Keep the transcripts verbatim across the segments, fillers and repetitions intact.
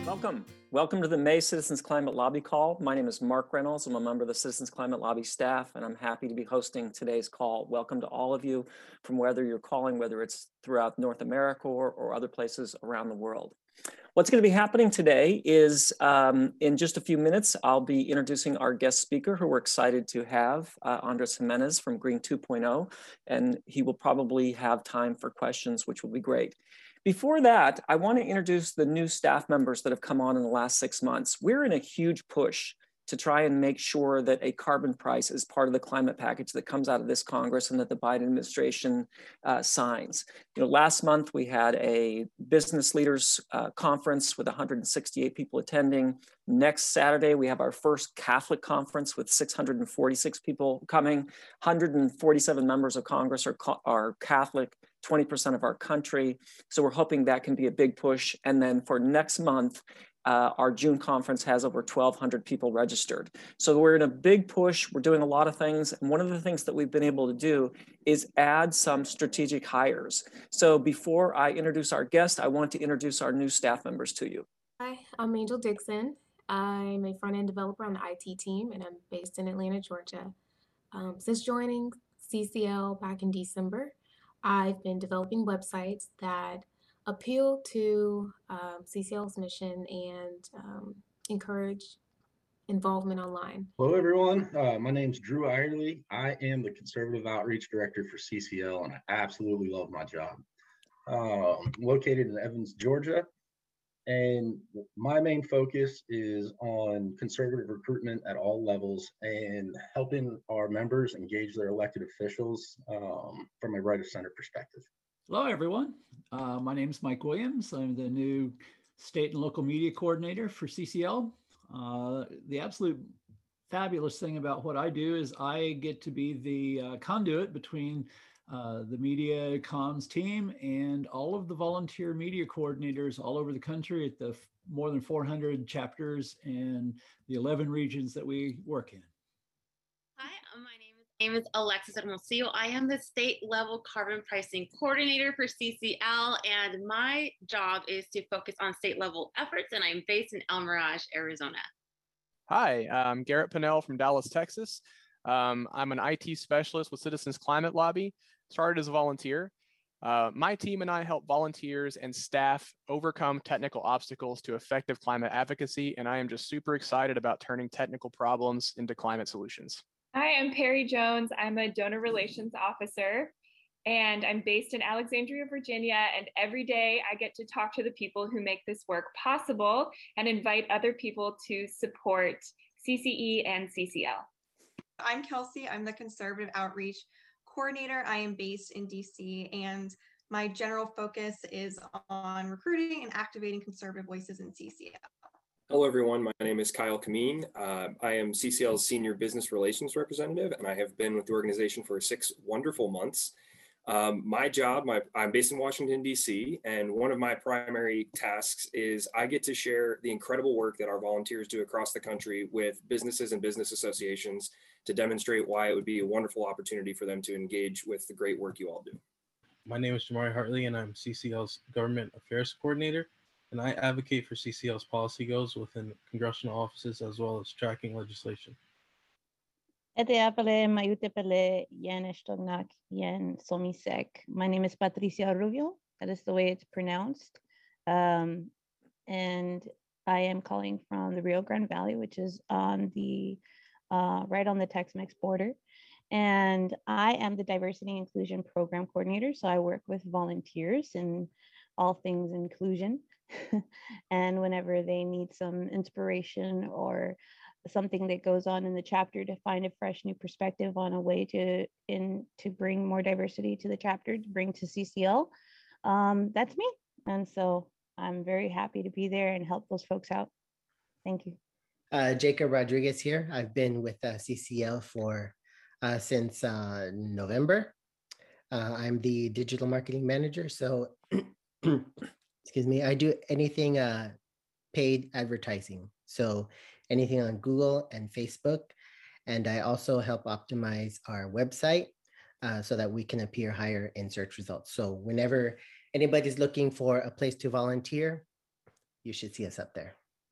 Welcome. Welcome to the May Citizens Climate Lobby Call. My name is Mark Reynolds. I'm a member of the Citizens Climate Lobby staff, and I'm happy to be hosting today's call. Welcome to all of you from whether you're calling, whether it's throughout North America or, or other places around the world. What's going to be happening today is um, in just a few minutes, I'll be introducing our guest speaker who we're excited to have, uh, Andres Jimenez from Green two point oh, and he will probably have time for questions, which will be great. Before that, I want to introduce the new staff members that have come on in the last six months. We're in a huge push to try and make sure that a carbon price is part of the climate package that comes out of this Congress and that the Biden administration uh, signs. You know, last month we had a business leaders uh, conference with one hundred sixty-eight people attending. Next Saturday, we have our first Catholic conference with six hundred forty-six people coming. one hundred forty-seven members of Congress are, are Catholic, twenty percent of our country. So we're hoping that can be a big push. And then for next month, Uh, our June conference has over twelve hundred people registered. So we're in a big push. We're doing a lot of things. And one of the things that we've been able to do is add some strategic hires. So before I introduce our guest, I want to introduce our new staff members to you. Hi, I'm Angel Dixon. I'm a front-end developer on the I T team, and I'm based in Atlanta, Georgia. Um, since joining C C L back in December, I've been developing websites that appeal to um, C C L's mission and um, encourage involvement online. Hello, everyone. Uh, my name's Drew Irely. I am the Conservative Outreach Director for C C L, and I absolutely love my job. Um, located in Evans, Georgia, and my main focus is on conservative recruitment at all levels and helping our members engage their elected officials um, from a right of center perspective. Hello, everyone. Uh, my name is Mike Williams. I'm the new state and local media coordinator for C C L. Uh, the absolute fabulous thing about what I do is I get to be the uh, conduit between uh, the media comms team and all of the volunteer media coordinators all over the country at the f- more than four hundred chapters and the eleven regions that we work in. Hi, my name is name is Alexis Hermosillo. I am the state level carbon pricing coordinator for C C L, and my job is to focus on state level efforts, and I'm based in El Mirage, Arizona. Hi, I'm Garrett Pinnell from Dallas, Texas. Um, I'm an I T specialist with Citizens Climate Lobby, started as a volunteer. Uh, my team and I help volunteers and staff overcome technical obstacles to effective climate advocacy, and I am just super excited about turning technical problems into climate solutions. Hi, I'm Perry Jones. I'm a donor relations officer, and I'm based in Alexandria, Virginia. And every day I get to talk to the people who make this work possible and invite other people to support C C E and C C L. I'm Kelsey. I'm the Conservative Outreach Coordinator. I am based in D C, and my general focus is on recruiting and activating conservative voices in C C L. Hello, everyone. My name is Kyle Kameen. Uh, I am C C L's Senior Business Relations Representative, and I have been with the organization for six wonderful months. Um, my job, my, I'm based in Washington, D C, and one of my primary tasks is I get to share the incredible work that our volunteers do across the country with businesses and business associations to demonstrate why it would be a wonderful opportunity for them to engage with the great work you all do. My name is Jamari Hartley, and I'm C C L's Government Affairs Coordinator, and I advocate for C C L's policy goals within congressional offices as well as tracking legislation. Eteapale mayutepele yen estognak yen somisek. My name is Patricia Rubio. That is the way it's pronounced. Um, and I am calling from the Rio Grande Valley, which is on the uh, right on the Tex-Mex border. And I am the Diversity and Inclusion Program Coordinator. So I work with volunteers in all things inclusion. And whenever they need some inspiration or something that goes on in the chapter to find a fresh new perspective on a way to in to bring more diversity to the chapter, to bring to C C L, um, that's me. And so I'm very happy to be there and help those folks out. Thank you. Uh, Jacob Rodriguez here. I've been with uh, C C L for uh, since uh, November. Uh, I'm the digital marketing manager. So, excuse me, I do anything uh, paid advertising. So anything on Google and Facebook. And I also help optimize our website uh, so that we can appear higher in search results. So whenever anybody's looking for a place to volunteer, you should see us up there.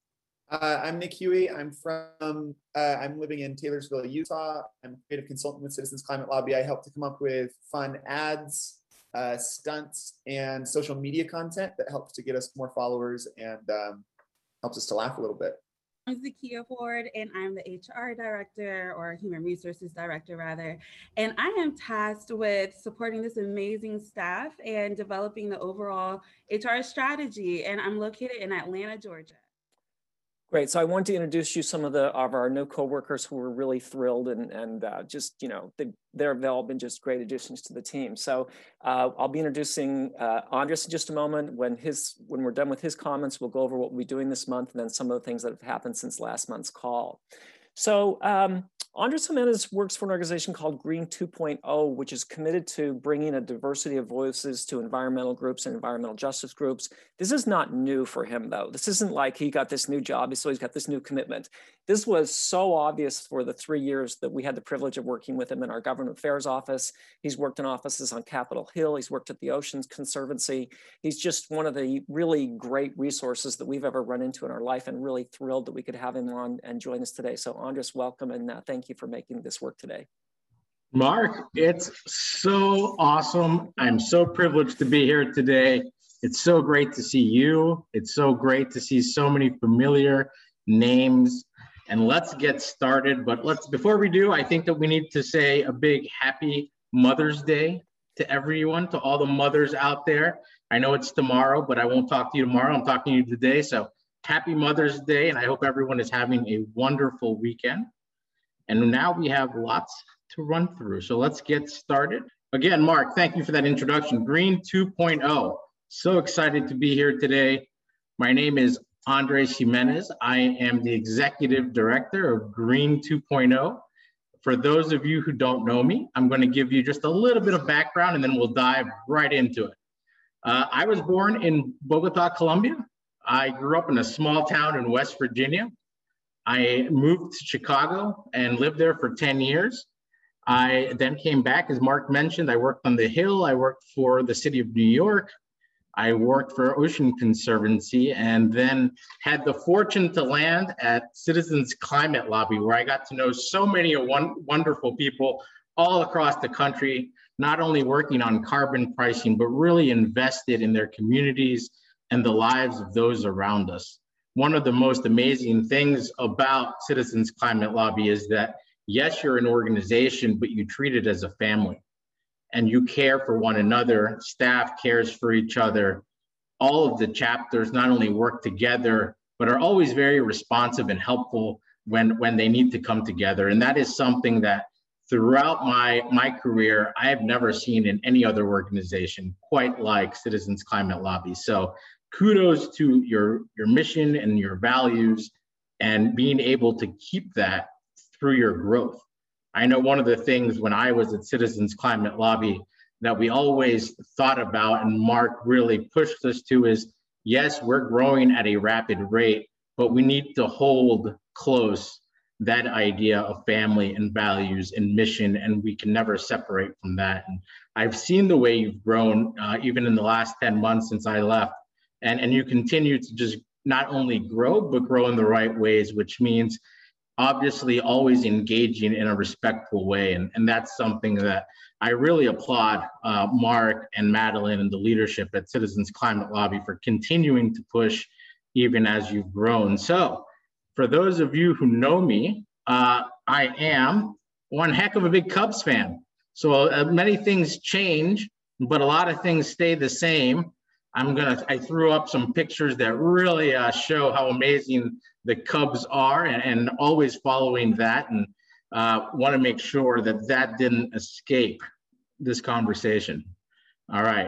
Uh, I'm Nick Huey. I'm from, uh, I'm living in Taylorsville, Utah. I'm a creative consultant with Citizens Climate Lobby. I help to come up with fun ads, uh, stunts, and social media content that helps to get us more followers and um, helps us to laugh a little bit. I'm Zakia Ford, and I'm the H R director, or human resources director rather. And I am tasked with supporting this amazing staff and developing the overall H R strategy. And I'm located in Atlanta, Georgia. Great. So I want to introduce you some of the of our new coworkers who were really thrilled and and uh, just you know they they've all been just great additions to the team. So uh, I'll be introducing uh, Andres in just a moment. When his when we're done with his comments, we'll go over what we'll be doing this month and then some of the things that have happened since last month's call. So um, Andres Jimenez works for an organization called Green two point oh, which is committed to bringing a diversity of voices to environmental groups and environmental justice groups. This is not new for him, though. This isn't like he got this new job, so he's got this new commitment. This was so obvious for the three years that we had the privilege of working with him in our government affairs office. He's worked in offices on Capitol Hill. He's worked at the Oceans Conservancy. He's just one of the really great resources that we've ever run into in our life, and really thrilled that we could have him on and join us today. So Andres, welcome, and uh, thank you for making this work today. Mark, it's so awesome. I'm so privileged to be here today. It's so great to see you. It's so great to see so many familiar names. And let's get started. But let's, before we do, I think that we need to say a big happy Mother's Day to everyone, to all the mothers out there. I know it's tomorrow, but I won't talk to you tomorrow. I'm talking to you today. So happy Mother's Day. And I hope everyone is having a wonderful weekend. And now we have lots to run through. So let's get started. Again, Mark, thank you for that introduction. Green two point oh. So excited to be here today. My name is Andres Jimenez. I am the executive director of Green two point oh. For those of you who don't know me, I'm going to give you just a little bit of background and then we'll dive right into it. Uh, I was born in Bogota, Colombia. I grew up in a small town in West Virginia. I moved to Chicago and lived there for ten years. I then came back, as Mark mentioned. I worked on the Hill. I worked for the city of New York. I worked for Ocean Conservancy, and then had the fortune to land at Citizens Climate Lobby, where I got to know so many wonderful people all across the country, not only working on carbon pricing, but really invested in their communities and the lives of those around us. One of the most amazing things about Citizens Climate Lobby is that, yes, you're an organization, but you treat it as a family. And you care for one another, staff cares for each other. All of the chapters not only work together, but are always very responsive and helpful when, when they need to come together. And that is something that throughout my, my career, I have never seen in any other organization quite like Citizens Climate Lobby. So kudos to your, your mission and your values and being able to keep that through your growth. I know one of the things when I was at Citizens Climate Lobby that we always thought about, and Mark really pushed us to, is yes, we're growing at a rapid rate, but we need to hold close that idea of family and values and mission, and we can never separate from that. And I've seen the way you've grown, uh, even in the last ten months since I left, and, and you continue to just not only grow, but grow in the right ways, which means obviously always engaging in a respectful way. And, and that's something that I really applaud uh, Mark and Madeline and the leadership at Citizens Climate Lobby for continuing to push even as you've grown. So for those of you who know me, uh, I am one heck of a big Cubs fan. So uh, many things change, but a lot of things stay the same. I'm gonna, I threw up some pictures that really uh, show how amazing the Cubs are, and, and always following that, and uh, wanna make sure that that didn't escape this conversation. All right,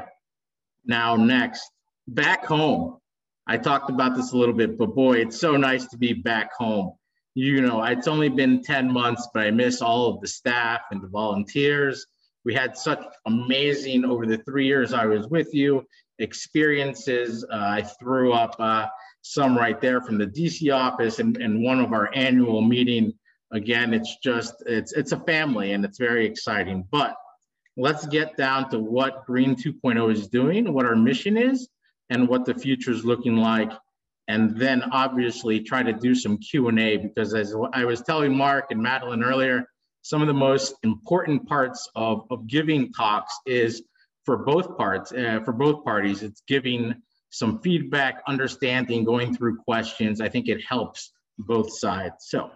now next, back home. I talked about this a little bit, but boy, it's so nice to be back home. You know, it's only been ten months, but I miss all of the staff and the volunteers. We had such amazing, over the three years I was with you, experiences. Uh, I threw up uh, some right there from the D C office and, and one of our annual meeting. Again, it's just, it's, it's a family and it's very exciting. But let's get down to what Green two point oh is doing, what our mission is, and what the future is looking like and then obviously try to do some Q and A, because as I was telling Mark and Madeline earlier, some of the most important parts of, of giving talks is for both parts, uh, for both parties, it's giving some feedback, understanding, going through questions. I think it helps both sides. So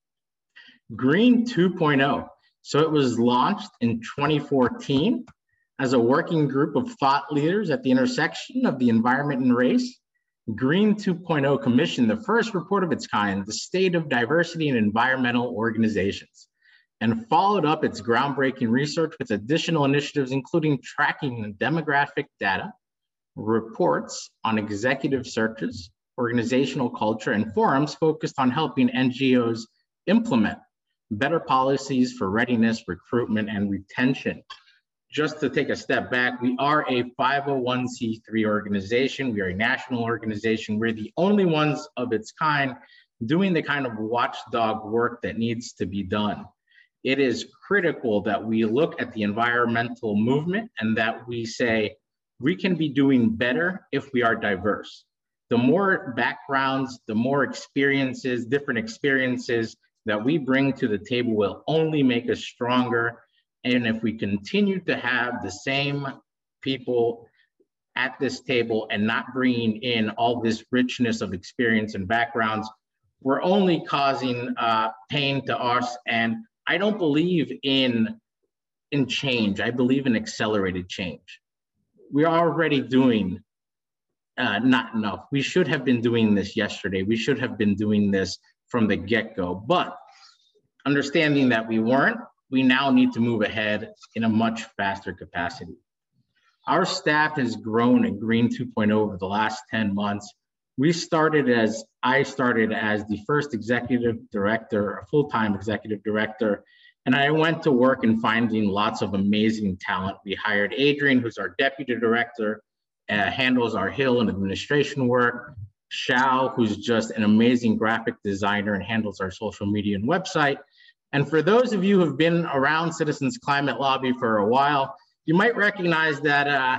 Green two point oh. So it was launched in twenty fourteen as a working group of thought leaders at the intersection of the environment and race. Green two point oh commissioned the first report of its kind, the State of Diversity in Environmental Organizations, and followed up its groundbreaking research with additional initiatives, including tracking demographic data, reports on executive searches, organizational culture, and forums focused on helping N G Os implement better policies for readiness, recruitment, and retention. Just to take a step back, we are a five oh one c three organization. We are a national organization. We're the only ones of its kind doing the kind of watchdog work that needs to be done. It is critical that we look at the environmental movement and that we say, we can be doing better if we are diverse. The more backgrounds, the more experiences, different experiences that we bring to the table will only make us stronger. And if we continue to have the same people at this table and not bringing in all this richness of experience and backgrounds, we're only causing uh, pain to us. And I don't believe in, in change. I believe in accelerated change. We are already doing uh, not enough. We should have been doing this yesterday. We should have been doing this from the get-go. But understanding that we weren't, we now need to move ahead in a much faster capacity. Our staff has grown at Green two point oh over the last ten months. We started as, I started as the first executive director, a full-time executive director, and I went to work in finding lots of amazing talent. We hired Adrian, who's our deputy director, uh, handles our Hill and administration work. Shao, who's just an amazing graphic designer and handles our social media and website. And for those of you who have been around Citizens Climate Lobby for a while, you might recognize that uh,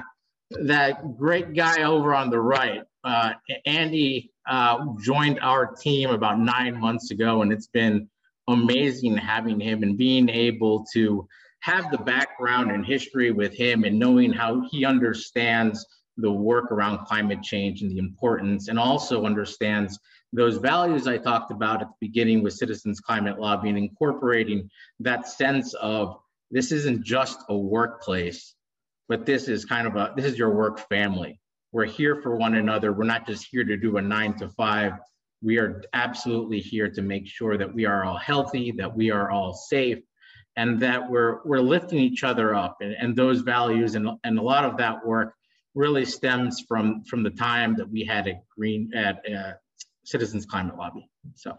that great guy over on the right. Uh, Andy uh, joined our team about nine months ago, and it's been amazing having him and being able to have the background and history with him and knowing how he understands the work around climate change and the importance, and also understands those values I talked about at the beginning with Citizens Climate Lobby, and incorporating that sense of this isn't just a workplace, but this is kind of a, this is your work family. We're here for one another. We're not just here to do a nine to five. We are absolutely here to make sure that we are all healthy, that we are all safe, and that we're, we're lifting each other up. And, and those values and, and a lot of that work really stems from, from the time that we had at Green, at uh, Citizens Climate Lobby. So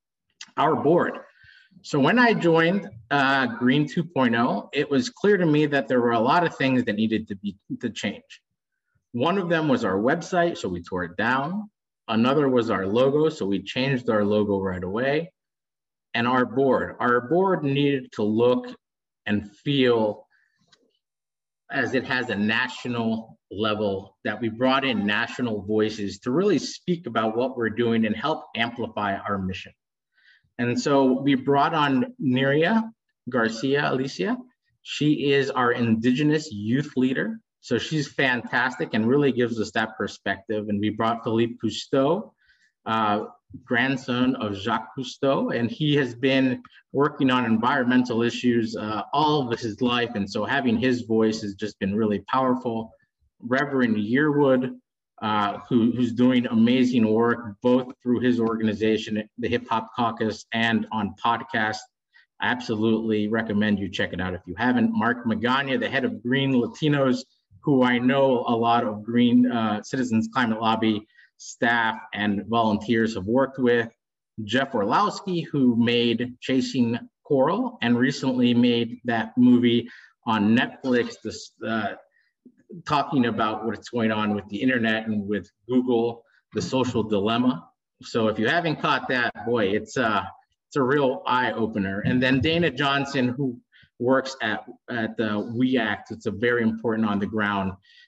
our board. So when I joined uh, Green two point oh, it was clear to me that there were a lot of things that needed to be to change. One of them was our website, so we tore it down. Another was our logo, so we changed our logo right away. And our board. Our board needed to look and feel as it has a national level, that we brought in national voices to really speak about what we're doing and help amplify our mission. And so we brought on Neria Garcia Alicia. She is our Indigenous youth leader. So she's fantastic and really gives us that perspective. And we brought Philippe Cousteau, uh, grandson of Jacques Cousteau, and he has been working on environmental issues uh, all of his life. And so having his voice has just been really powerful. Reverend Yearwood, uh, who, who's doing amazing work, both through his organization, the Hip Hop Caucus, and on podcasts. I absolutely recommend you check it out if you haven't. Mark Magana, the head of Green Latinos, who I know a lot of Green uh, Citizens Climate Lobby staff and volunteers have worked with. Jeff Orlowski, who made Chasing Coral and recently made that movie on Netflix, this, uh, talking about what's going on with the internet and with Google, the social dilemma. So if you haven't caught that, boy, it's, uh, it's a real eye opener. And then Dana Johnson, who works at, at the We Act. It's a very important on the ground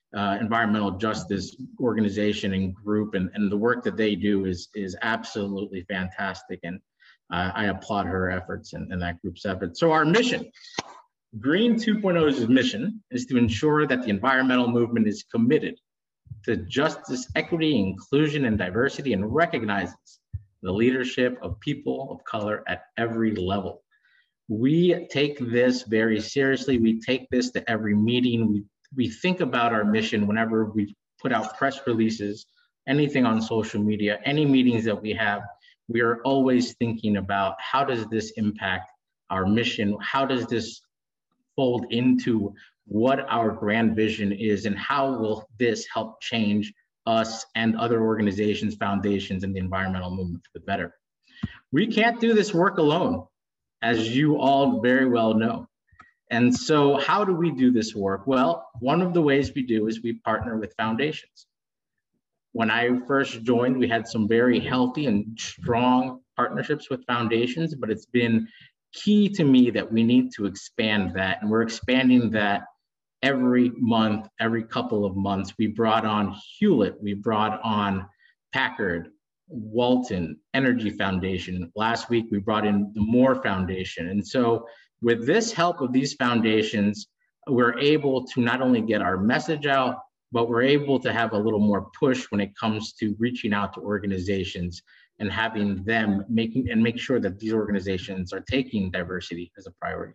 uh, environmental justice organization and group, and, and the work that they do is, is absolutely fantastic. And uh, I applaud her efforts and, and that group's efforts. So our mission, Green two point oh's mission is to ensure that the environmental movement is committed to justice, equity, inclusion, and diversity, and recognizes the leadership of people of color at every level. We take this very seriously. We take this to every meeting. We, we think about our mission whenever we put out press releases, anything on social media, any meetings that we have. We are always thinking about how does this impact our mission? How does this fold into what our grand vision is, and how will this help change us and other organizations, foundations, and the environmental movement for the better? We can't do this work alone, as you all very well know. And so how do we do this work? Well, one of the ways we do is we partner with foundations. When I first joined, we had some very healthy and strong partnerships with foundations, but it's been key to me that we need to expand that, and we're expanding that every month, every couple of months. We brought on Hewlett, we brought on Packard, Walton, Energy Foundation. Last week, we brought in the Moore Foundation. And so with this help of these foundations, we're able to not only get our message out, but we're able to have a little more push when it comes to reaching out to organizations and having them making and make sure that these organizations are taking diversity as a priority.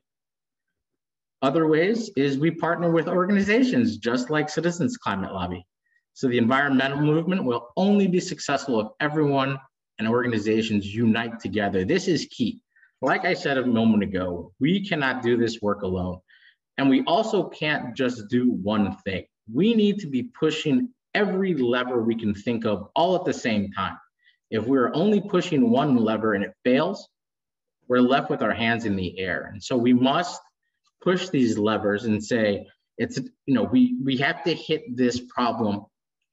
Other ways is we partner with organizations just like Citizens Climate Lobby. So the environmental movement will only be successful if everyone and organizations unite together. This is key. Like I said a moment ago, we cannot do this work alone. And we also can't just do one thing. We need to be pushing every lever we can think of all at the same time. If we're only pushing one lever and it fails, we're left with our hands in the air. And so we must push these levers and say, it's, you know, we, we have to hit this problem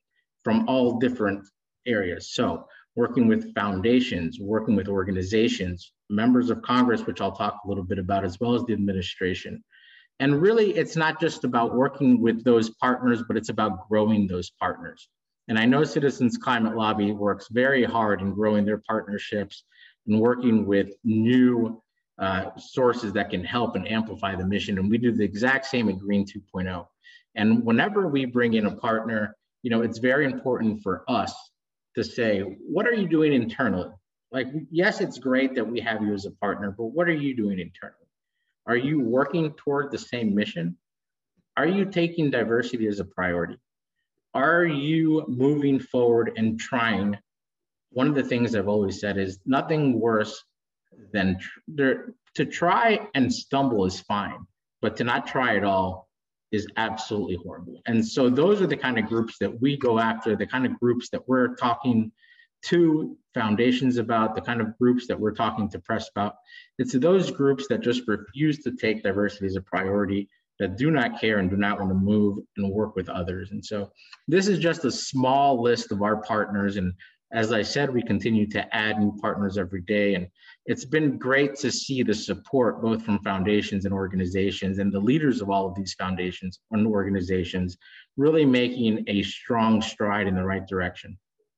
from all different areas. So working with foundations, working with organizations, members of Congress, which I'll talk a little bit about, as well as the administration. And really, it's not just about working with those partners, but it's about growing those partners. And I know Citizens Climate Lobby works very hard in growing their partnerships and working with new uh, sources that can help and amplify the mission. And we do the exact same at Green two point oh. And whenever we bring in a partner, you know, it's very important for us to say, what are you doing internally? Like, yes, it's great that we have you as a partner, but what are you doing internally? Are you working toward the same mission? Are you taking diversity as a priority? Are you moving forward and trying? One of the things I've always said is nothing worse than tr- to try and stumble is fine, but to not try at all is absolutely horrible. And so those are the kind of groups that we go after, the kind of groups that we're talking to foundations about, the kind of groups that we're talking to press about. It's those groups that just refuse to take diversity as a priority, that do not care and do not want to move and work with others. And so this is just a small list of our partners. And as I said, we continue to add new partners every day. And it's been great to see the support both from foundations and organizations and the leaders of all of these foundations and organizations really making a strong stride in the right direction.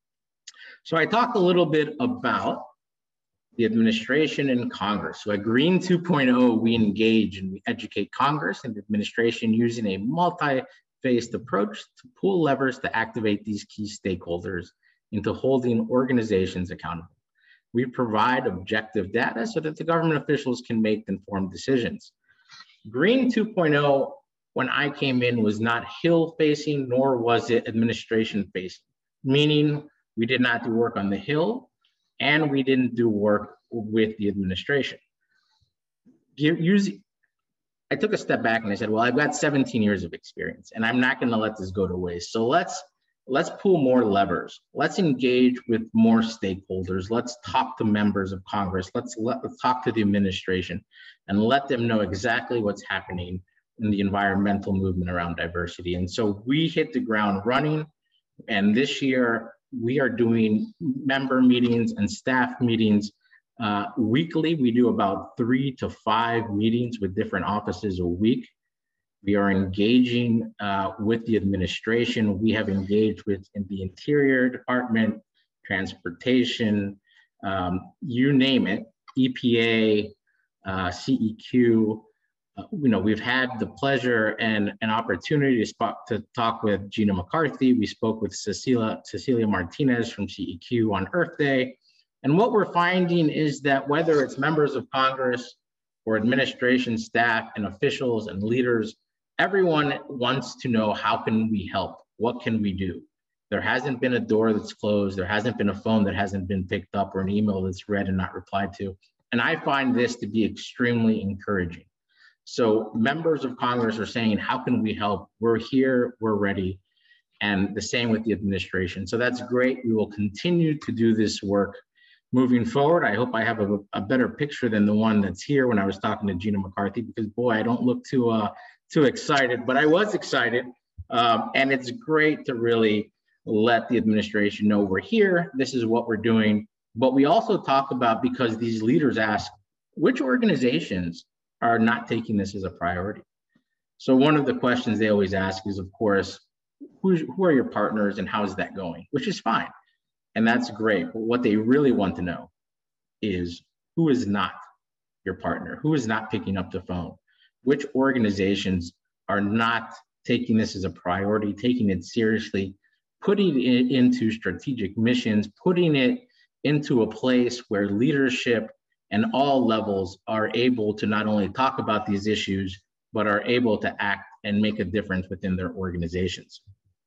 So I talked a little bit about the administration and Congress. So at Green two point oh, we engage and we educate Congress and the administration using a multi-phased approach to pull levers to activate these key stakeholders into holding organizations accountable. We provide objective data so that the government officials can make informed decisions. Green two point oh, when I came in, was not Hill facing, nor was it administration facing, meaning we did not do work on the Hill, and we didn't do work with the administration. Using, I took a step back and I said, well, I've got seventeen years of experience and I'm not gonna let this go to waste. So let's, let's pull more levers. Let's engage with more stakeholders. Let's talk to members of Congress. Let's, let, let's talk to the administration and let them know exactly what's happening in the environmental movement around diversity. And so we hit the ground running. And this year, we are doing member meetings and staff meetings uh, weekly. We do about three to five meetings with different offices a week. We are engaging uh, with the administration. We have engaged with in the Interior Department, Transportation, um, you name it, E P A, uh, C E Q. Uh, you know, we've had the pleasure and an opportunity to, spot, to talk with Gina McCarthy. We spoke with Cecilia, Cecilia Martinez from C E Q on Earth Day. And what we're finding is that whether it's members of Congress or administration staff and officials and leaders, everyone wants to know, how can we help? What can we do? There hasn't been a door that's closed. There hasn't been a phone that hasn't been picked up or an email that's read and not replied to. And I find this to be extremely encouraging. So members of Congress are saying, how can we help? We're here, we're ready. And the same with the administration. So that's great. We will continue to do this work moving forward. I hope I have a, a better picture than the one that's here when I was talking to Gina McCarthy, because boy, I don't look too, uh, too excited, but I was excited. Um, and it's great to really let the administration know we're here, this is what we're doing. But we also talk about, because these leaders ask, which organizations are not taking this as a priority? So one of the questions they always ask is, of course, who's, who are your partners and how is that going? Which is fine. And that's great. But what they really want to know is, who is not your partner? Who is not picking up the phone? Which organizations are not taking this as a priority, taking it seriously, putting it into strategic missions, putting it into a place where leadership and all levels are able to not only talk about these issues, but are able to act and make a difference within their organizations.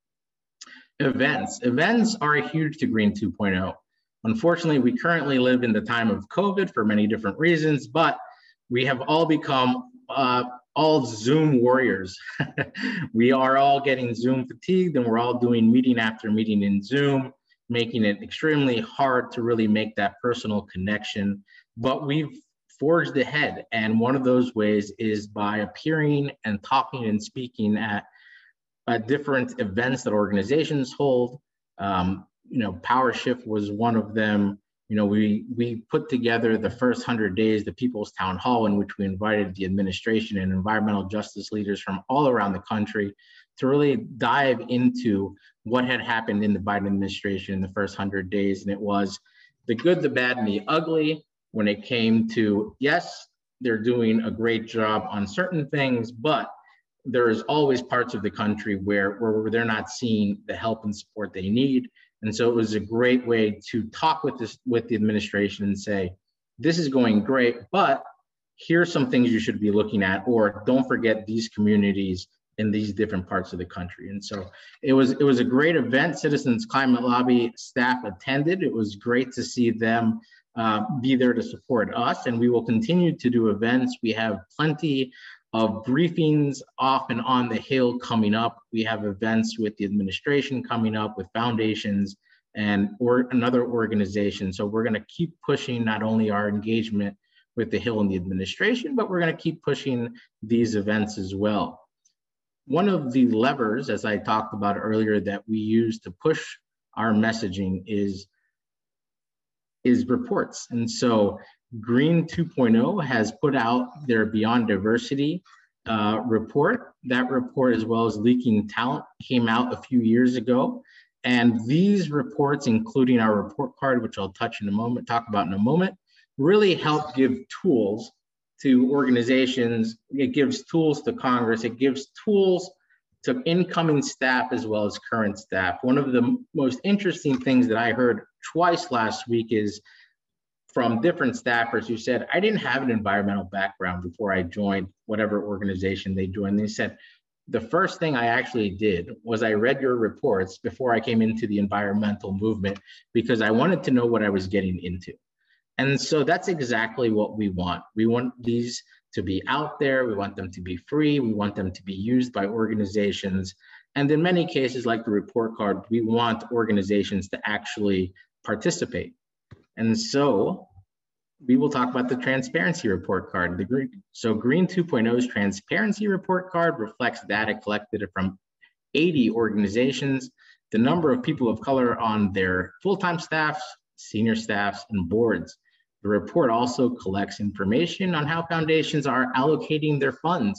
Events. Events are huge to Green two point oh. Unfortunately, we currently live in the time of COVID for many different reasons, but we have all become uh, all Zoom warriors. We are all getting Zoom fatigued, and we're all doing meeting after meeting in Zoom, making it extremely hard to really make that personal connection. But we've forged ahead, and one of those ways is by appearing and talking and speaking at uh, different events that organizations hold. Um, you know, PowerShift was one of them. You know, we we put together the first one hundred days, the People's Town Hall, in which we invited the administration and environmental justice leaders from all around the country to really dive into what had happened in the Biden administration in the first one hundred days. And it was the good, the bad, and the ugly when it came to, yes, they're doing a great job on certain things, but there is always parts of the country where, where they're not seeing the help and support they need. And so it was a great way to talk with this, with the administration and say, this is going great, but here's some things you should be looking at, or don't forget these communities in these different parts of the country. And so it was, it was a great event. Citizens Climate Lobby staff attended. It was great to see them uh, be there to support us, and we will continue to do events. We have plenty of briefings off and on the Hill coming up. We have events with the administration coming up, with foundations and or another organization. So we're gonna keep pushing not only our engagement with the Hill and the administration, but we're gonna keep pushing these events as well. One of the levers, as I talked about earlier, that we use to push our messaging is, is reports. And so Green two point oh has put out their Beyond Diversity uh, report. That report, as well as Leaking Talent, came out a few years ago. And these reports, including our report card, which I'll touch in a moment, talk about in a moment, really help give tools to organizations. It gives tools to Congress. It gives tools to incoming staff as well as current staff. One of the most interesting things that I heard twice last week is from different staffers who said, I didn't have an environmental background before I joined whatever organization they joined. They said, the first thing I actually did was I read your reports before I came into the environmental movement, because I wanted to know what I was getting into. And so that's exactly what we want. We want these to be out there. We want them to be free. We want them to be used by organizations. And in many cases, like the report card, we want organizations to actually participate. And so we will talk about the transparency report card. The green, so Green two point oh's transparency report card reflects data collected from eighty organizations, the number of people of color on their full-time staffs, senior staffs, and boards. The report also collects information on how foundations are allocating their funds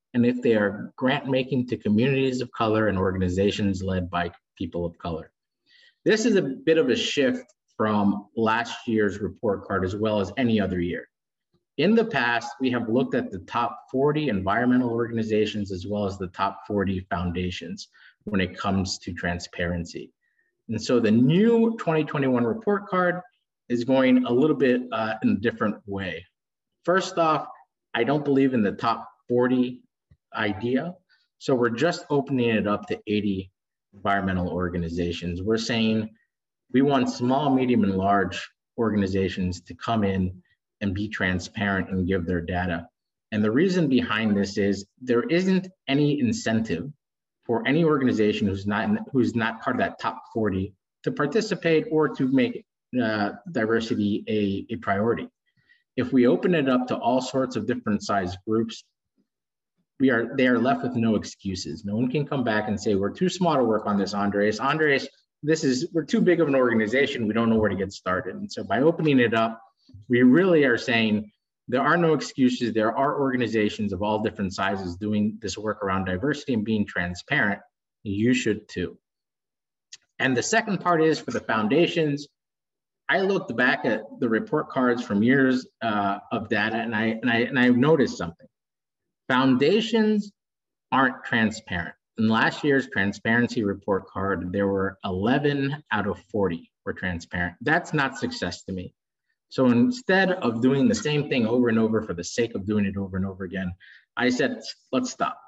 and if they are grant making to communities of color and organizations led by people of color. This is a bit of a shift from last year's report card as well as any other year. In the past, we have looked at the top forty environmental organizations as well as the top forty foundations when it comes to transparency. And so the new twenty twenty-one report card is going a little bit uh, in a different way. First off, I don't believe in the top forty idea. So we're just opening it up to eighty environmental organizations. We're saying we want small, medium, and large organizations to come in and be transparent and give their data. And the reason behind this is there isn't any incentive for any organization who's not who's not part of that top forty to participate or to make uh, diversity a, a priority. If we open it up to all sorts of different size groups, we are they are left with no excuses. No one can come back and say, we're too small to work on this, Andres. Andres, this is, we're too big of an organization. We don't know where to get started. And so by opening it up, we really are saying there are no excuses. There are organizations of all different sizes doing this work around diversity and being transparent. You should too. And the second part is for the foundations. I looked back at the report cards from years uh, of data, and I and I and I've noticed something. Foundations aren't transparent. In last year's transparency report card, there were eleven out of forty were transparent. That's not success to me. So instead of doing the same thing over and over for the sake of doing it over and over again, I said, let's stop.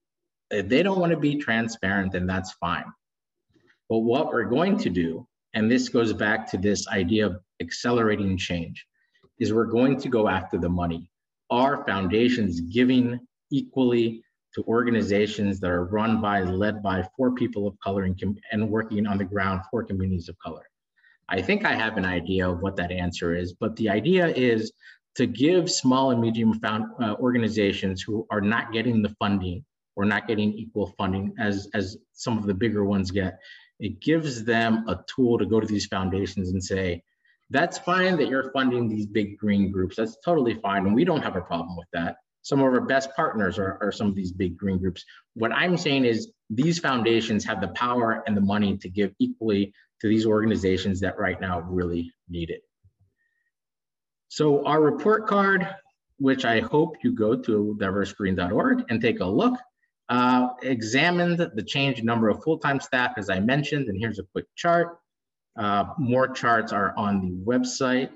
If they don't want to be transparent, then that's fine. But what we're going to do, and this goes back to this idea of accelerating change, is we're going to go after the money. Are foundations giving equally to organizations that are run by, led by, for people of color and, and working on the ground for communities of color? I think I have an idea of what that answer is, but the idea is to give small and medium found, uh, organizations who are not getting the funding or not getting equal funding as, as some of the bigger ones get, it gives them a tool to go to these foundations and say, that's fine that you're funding these big green groups. That's totally fine. And we don't have a problem with that. Some of our best partners are, are some of these big green groups. What I'm saying is these foundations have the power and the money to give equally to these organizations that right now really need it. So our report card, which I hope you go to diverse green dot org and take a look, uh, examined the change in number of full-time staff, as I mentioned, and here's a quick chart. Uh, more charts are on the website.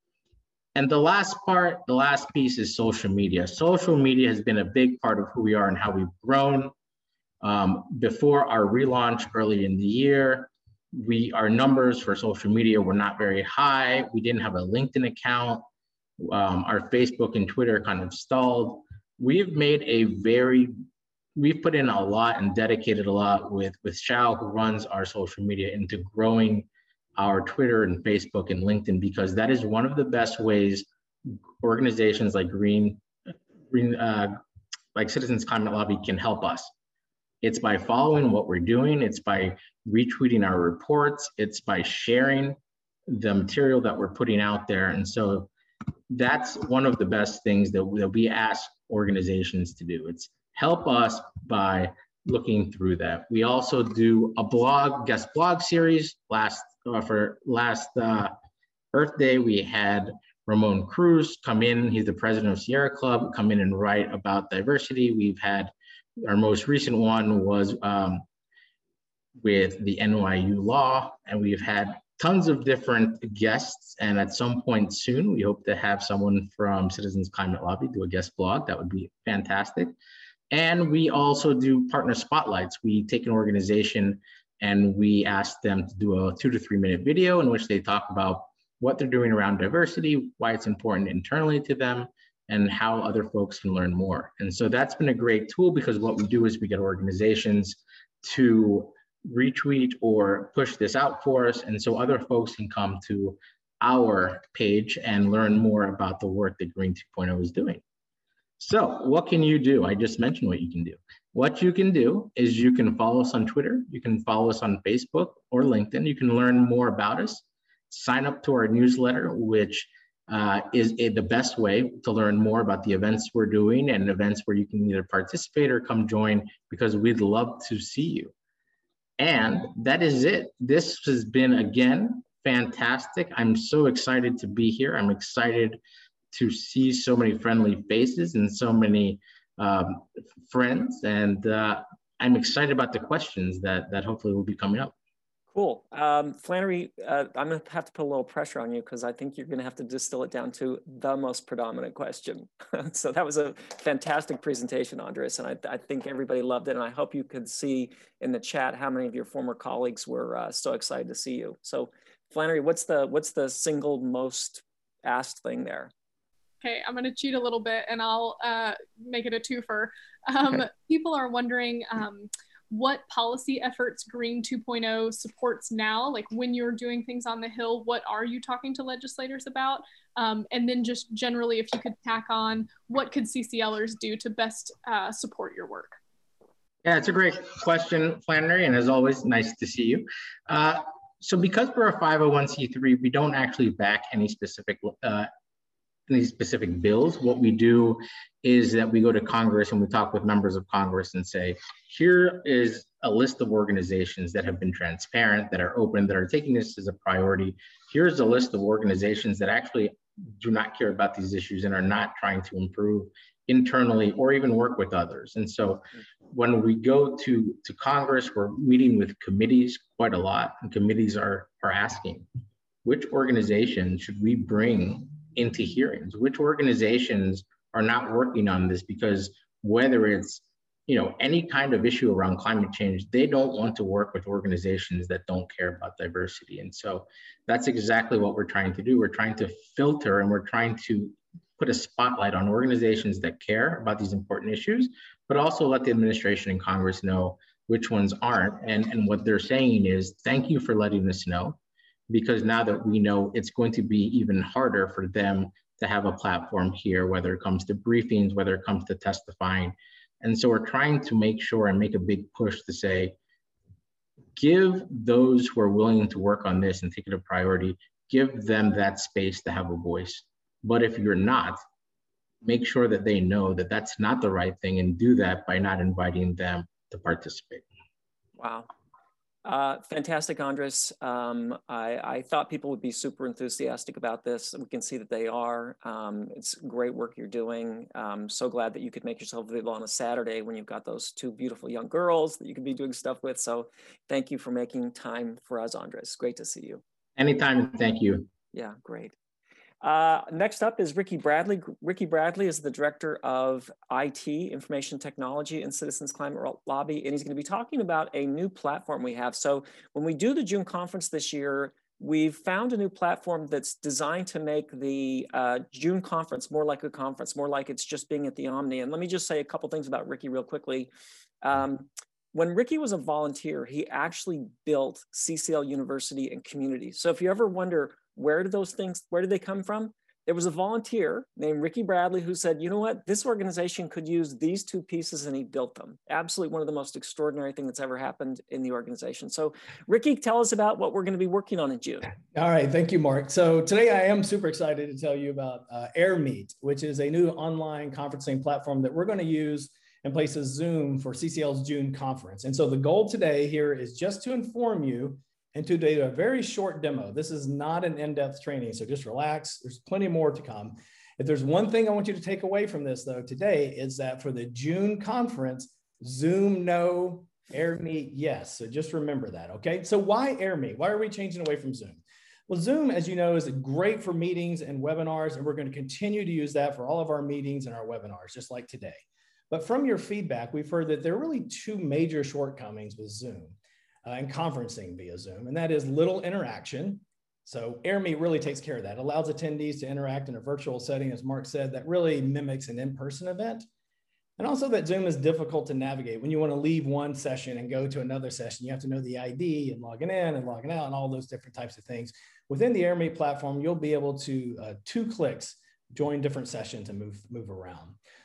And the last part, the last piece is social media. Social media has been a big part of who we are and how we've grown. Um, before our relaunch early in the year, we our numbers for social media were not very high. We didn't have a LinkedIn account. Um, our Facebook and Twitter kind of stalled. We've made a very, we've put in a lot and dedicated a lot with, with Xiao, who runs our social media, into growing our Twitter and Facebook and LinkedIn, because that is one of the best ways organizations like Green, Green uh, like Citizens Climate Lobby can help us. It's by following what we're doing. It's by retweeting our reports. It's by sharing the material that we're putting out there. And so that's one of the best things that, that we ask organizations to do. It's help us by looking through that. We also do a blog, guest blog series. Last uh, for last uh, Earth Day, we had Ramon Cruz come in. He's the president of Sierra Club, come in and write about diversity. We've had, our most recent one was um, with the N Y U Law, and we've had tons of different guests. And at some point soon, we hope to have someone from Citizens Climate Lobby do a guest blog. That would be fantastic. And we also do partner spotlights. We take an organization and we ask them to do a two to three minute video in which they talk about what they're doing around diversity, why it's important internally to them, and how other folks can learn more. And so that's been a great tool, because what we do is we get organizations to retweet or push this out for us. And so other folks can come to our page and learn more about the work that Green two point oh is doing. So what can you do? I just mentioned what you can do. What you can do is you can follow us on Twitter. You can follow us on Facebook or LinkedIn. You can learn more about us. Sign up to our newsletter, which uh, is it the best way to learn more about the events we're doing and events where you can either participate or come join, because we'd love to see you. And that is it. This has been, again, fantastic. I'm so excited to be here. I'm excited to see so many friendly faces and so many um, friends. And uh, I'm excited about the questions that, that hopefully will be coming up. Cool. Um, Flannery, uh, I'm going to have to put a little pressure on you because I think you're going to have to distill it down to the most predominant question. So that was a fantastic presentation, Andres, and I, I think everybody loved it. And I hope you could see in the chat how many of your former colleagues were uh, so excited to see you. So Flannery, what's the, what's the single most asked thing there? Okay, I'm going to cheat a little bit and I'll uh, make it a twofer. Um, okay. People are wondering, um, what policy efforts Green two point oh supports now? Like when you're doing things on the Hill, what are you talking to legislators about? Um, and then just generally, if you could tack on, what could CCLers do to best uh, support your work? Yeah, it's a great question, Flannery, and as always, nice to see you. Uh, so because we're a five oh one c three, we don't actually back any specific uh, any specific bills. What we do is that we go to Congress and we talk with members of Congress and say, here is a list of organizations that have been transparent, that are open, that are taking this as a priority. Here's a list of organizations that actually do not care about these issues and are not trying to improve internally or even work with others. And so when we go to, to Congress, we're meeting with committees quite a lot, and committees are, are asking, which organizations should we bring into hearings? Which organizations are not working on this? Because whether it's, you know, any kind of issue around climate change, they don't want to work with organizations that don't care about diversity. And so that's exactly what we're trying to do. We're trying to filter and we're trying to put a spotlight on organizations that care about these important issues, but also let the administration and Congress know which ones aren't. And, and what they're saying is, thank you for letting us know, because now that we know, it's going to be even harder for them to have a platform here, whether it comes to briefings, whether it comes to testifying. And so we're trying to make sure and make a big push to say, give those who are willing to work on this and take it a priority, give them that space to have a voice. But if you're not, make sure that they know that that's not the right thing, and do that by not inviting them to participate. Wow. Uh, fantastic, Andres. Um, I, I thought people would be super enthusiastic about this. We can see that they are. Um, it's great work you're doing. I'm so glad that you could make yourself available on a Saturday when you've got those two beautiful young girls that you could be doing stuff with. So thank you for making time for us, Andres. Great to see you. Anytime, thank you. Yeah, great. Uh, next up is Ricky Bradley. Ricky Bradley is the Director of I T, Information Technology, and Citizens Climate Lobby, and he's going to be talking about a new platform we have. So when we do the June conference this year, we've found a new platform that's designed to make the uh, June conference more like a conference, more like it's just being at the Omni. And let me just say a couple things about Ricky real quickly. Um, When Ricky was a volunteer, he actually built C C L University and community. So if you ever wonder, where did those things, where did they come from? There was a volunteer named Ricky Bradley who said, you know what, this organization could use these two pieces, and he built them. Absolutely one of the most extraordinary things that's ever happened in the organization. So Ricky, tell us about what we're going to be working on in June. All right, thank you, Mark. So today I am super excited to tell you about uh, AirMeet, which is a new online conferencing platform that we're going to use in place of Zoom for C C L's June conference. And so the goal today here is just to inform you and to do a very short demo. This is not an in-depth training, so just relax. There's plenty more to come. If there's one thing I want you to take away from this though today, is that for the June conference, Zoom no, AirMeet yes. So just remember that, okay? So why AirMeet? Why are we changing away from Zoom? Well, Zoom, as you know, is great for meetings and webinars, and we're going to continue to use that for all of our meetings and our webinars, just like today. But from your feedback, we've heard that there are really two major shortcomings with Zoom uh, and conferencing via Zoom, and that is little interaction. So AirMeet really takes care of that. It allows attendees to interact in a virtual setting, as Mark said, that really mimics an in-person event. And also that Zoom is difficult to navigate. When you want to leave one session and go to another session, you have to know the I D and logging in and logging out and all those different types of things. Within the AirMeet platform, you'll be able to, uh, two clicks, join different sessions and move, move around.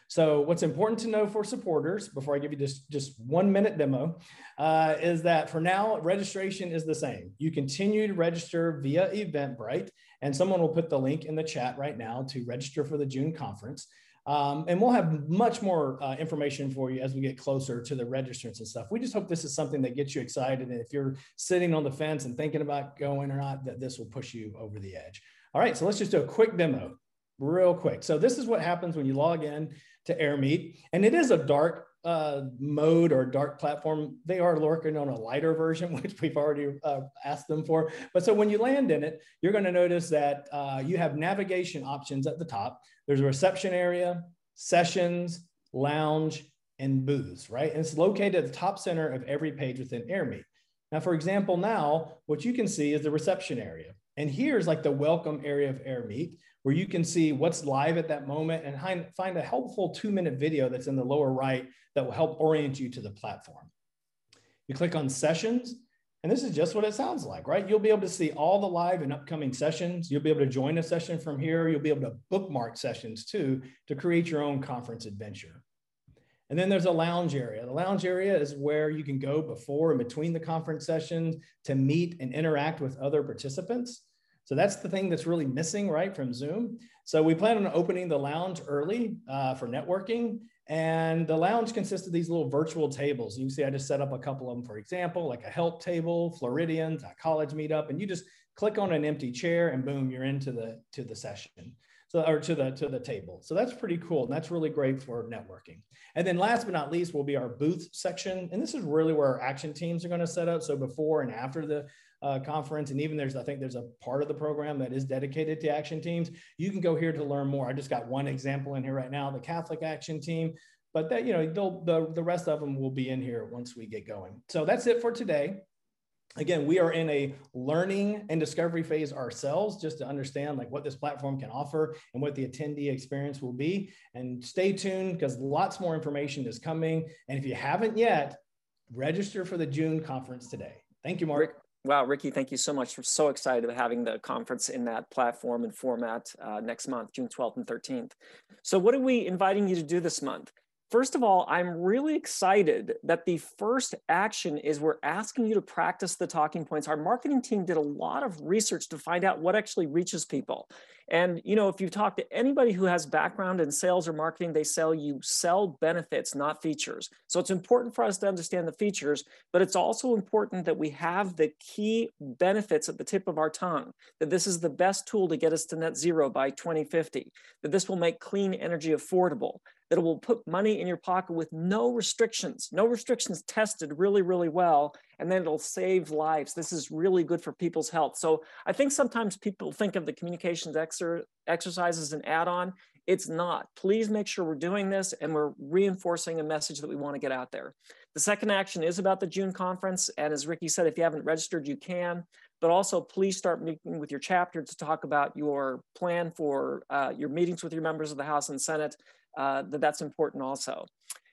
So what's important to know for supporters, before I give you this just one minute demo, uh, is that for now, registration is the same. You continue to register via Eventbrite, and someone will put the link in the chat right now to register for the June conference. Um, and we'll have much more uh, information for you as we get closer to the registrants and stuff. We just hope this is something that gets you excited. And if you're sitting on the fence and thinking about going or not, that this will push you over the edge. All right, so let's just do a quick demo real quick. So this is what happens when you log in to AirMeet, and it is a dark uh, mode or dark platform. They are working on a lighter version, which we've already uh, asked them for. But so when you land in it, you're going to notice that uh, you have navigation options at the top. There's a reception area, sessions, lounge, and booths, right? And it's located at the top center of every page within AirMeet. Now, for example, now what you can see is the reception area. And here's like the welcome area of AirMeet, where you can see what's live at that moment and find a helpful two minute video that's in the lower right that will help orient you to the platform. You click on sessions, and this is just what it sounds like, right? You'll be able to see all the live and upcoming sessions. You'll be able to join a session from here. You'll be able to bookmark sessions too to create your own conference adventure. And then there's a lounge area. The lounge area is where you can go before and between the conference sessions to meet and interact with other participants. So that's the thing that's really missing, right, from Zoom. So we plan on opening the lounge early uh, for networking. And the lounge consists of these little virtual tables. You can see I just set up a couple of them, for example, like a help table, Floridians, a college meetup, and you just click on an empty chair and boom, you're into the, to the session. So, or to the, to the table. So that's pretty cool. And that's really great for networking. And then last but not least will be our booth section. And this is really where our action teams are going to set up. So before and after the uh, conference, and even there's, I think there's a part of the program that is dedicated to action teams. You can go here to learn more. I just got one example in here right now, the Catholic Action Team, but that, you know, they'll, the, the rest of them will be in here once we get going. So that's it for today. Again, we are in a learning and discovery phase ourselves, just to understand like what this platform can offer and what the attendee experience will be. And stay tuned because lots more information is coming. And if you haven't yet, register for the June conference today. Thank you, Mark. Wow, Ricky, thank you so much. We're so excited about having the conference in that platform and format uh, next month, June twelfth and thirteenth. So what are we inviting you to do this month? First of all, I'm really excited that the first action is we're asking you to practice the talking points. Our marketing team did a lot of research to find out what actually reaches people. And, you know, if you talk to anybody who has background in sales or marketing, they sell you sell benefits, not features. So it's important for us to understand the features, but it's also important that we have the key benefits at the tip of our tongue, that this is the best tool to get us to net zero by twenty fifty, that this will make clean energy affordable, that it will put money in your pocket with no restrictions, no restrictions tested really, really well, and then it'll save lives. This is really good for people's health. So I think sometimes people think of the communications exer exercise as an add-on. It's not. Please make sure we're doing this and we're reinforcing a message that we want to get out there. The second action is about the June conference. And as Ricky said, if you haven't registered, you can. But also please start meeting with your chapter to talk about your plan for uh, your meetings with your members of the House and Senate. Uh, that that's important also.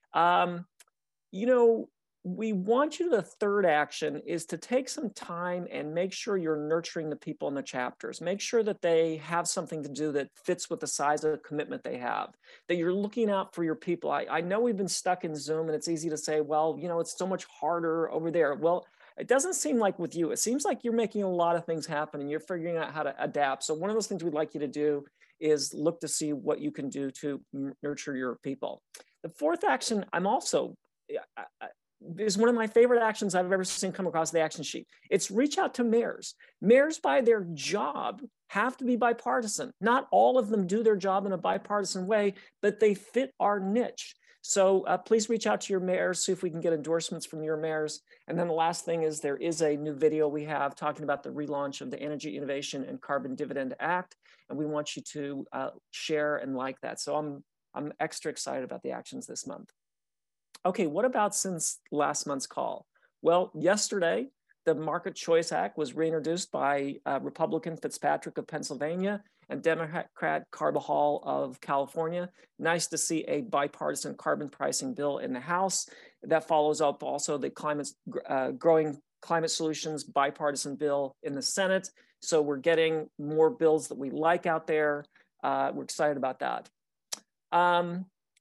Um, you know, we want you to, the third action is to take some time and make sure you're nurturing the people in the chapters. Make sure that they have something to do that fits with the size of the commitment they have, that you're looking out for your people. I, I know we've been stuck in Zoom and it's easy to say, well, you know, it's so much harder over there. Well, it doesn't seem like with you. It seems like you're making a lot of things happen and you're figuring out how to adapt. So one of those things we'd like you to do is look to see what you can do to nurture your people. The fourth action, I'm also, I, is one of my favorite actions I've ever seen come across the action sheet. It's reach out to mayors. Mayors by their job have to be bipartisan. Not all of them do their job in a bipartisan way, but they fit our niche. So uh, please reach out to your mayors, see if we can get endorsements from your mayors. And then the last thing is there is a new video we have talking about the relaunch of the Energy Innovation and Carbon Dividend Act. And we want you to uh, share and like that. So I'm, I'm extra excited about the actions this month. Okay, what about since last month's call? Well, yesterday, the Market Choice Act was reintroduced by uh, Republican Fitzpatrick of Pennsylvania and Democrat Carbajal of California. Nice to see a bipartisan carbon pricing bill in the House. That follows up also the climate, uh, growing climate solutions bipartisan bill in the Senate. So we're getting more bills that we like out there. Uh, we're excited about that. Um,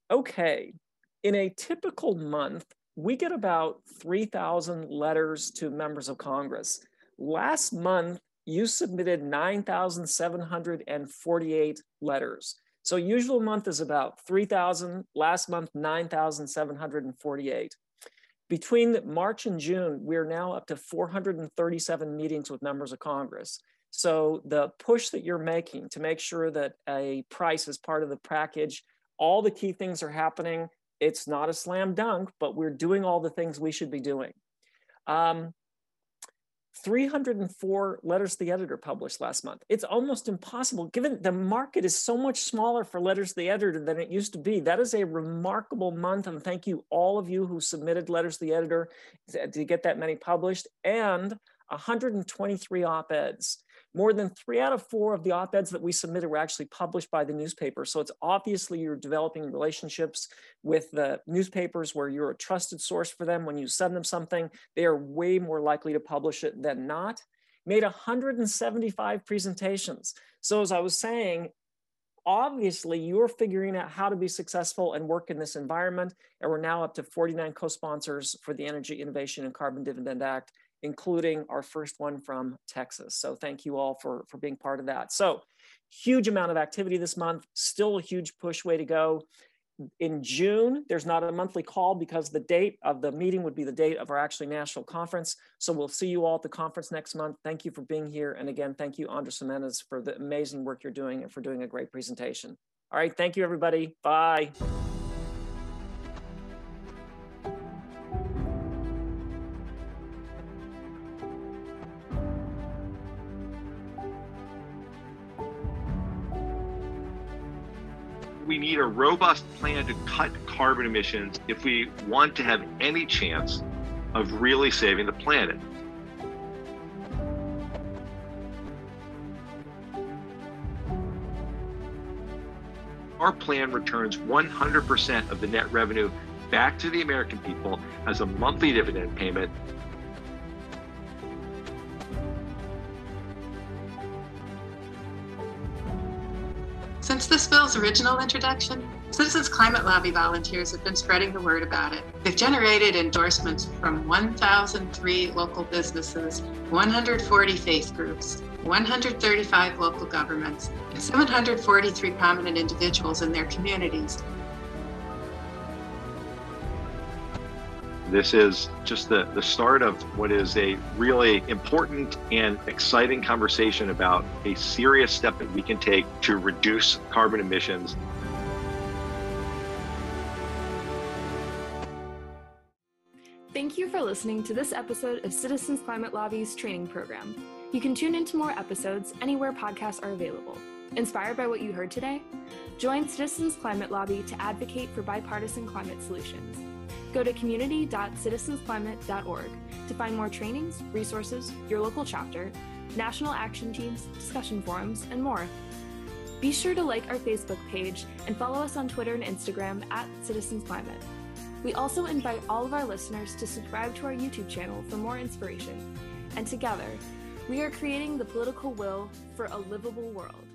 Okay, in a typical month, we get about three thousand letters to members of Congress. Last month, you submitted nine thousand seven hundred forty-eight letters. So usual month is about three thousand, last month, nine thousand seven hundred forty-eight. Between March and June, we're now up to four hundred thirty-seven meetings with members of Congress. So the push that you're making to make sure that a price is part of the package, all the key things are happening. It's not a slam dunk, but we're doing all the things we should be doing. Um, three hundred four letters to the editor published last month. It's almost impossible, given the market is so much smaller for letters to the editor than it used to be. That is a remarkable month, and thank you all of you who submitted letters to the editor to get that many published, and one hundred twenty-three op-eds. More than three out of four of the op-eds that we submitted were actually published by the newspaper. So it's obviously you're developing relationships with the newspapers where you're a trusted source for them. When you send them something, they are way more likely to publish it than not. Made one hundred seventy-five presentations. So as I was saying, obviously you're figuring out how to be successful and work in this environment. And we're now up to forty-nine co-sponsors for the Energy Innovation and Carbon Dividend Act, including our first one from Texas. So thank you all for, for being part of that. So huge amount of activity this month, still a huge push, way to go. In June, there's not a monthly call because the date of the meeting would be the date of our actually national conference. So we'll see you all at the conference next month. Thank you for being here. And again, thank you, Andres Jimenez, for the amazing work you're doing and for doing a great presentation. All right, thank you, everybody. Bye. We need a robust plan to cut carbon emissions if we want to have any chance of really saving the planet. Our plan returns one hundred percent of the net revenue back to the American people as a monthly dividend payment. Since this bill's original introduction, Citizens Climate Lobby volunteers have been spreading the word about it. They've generated endorsements from one thousand three local businesses, one hundred forty faith groups, one hundred thirty-five local governments, and seven hundred forty-three prominent individuals in their communities. This is just the, the start of what is a really important and exciting conversation about a serious step that we can take to reduce carbon emissions. Thank you for listening to this episode of Citizens Climate Lobby's training program. You can tune into more episodes anywhere podcasts are available. Inspired by what you heard today? Join Citizens Climate Lobby to advocate for bipartisan climate solutions. Go to community dot citizens climate dot org to find more trainings, resources, your local chapter, national action teams, discussion forums, and more. Be sure to like our Facebook page and follow us on Twitter and Instagram at Citizens Climate. We also invite all of our listeners to subscribe to our YouTube channel for more inspiration. And together, we are creating the political will for a livable world.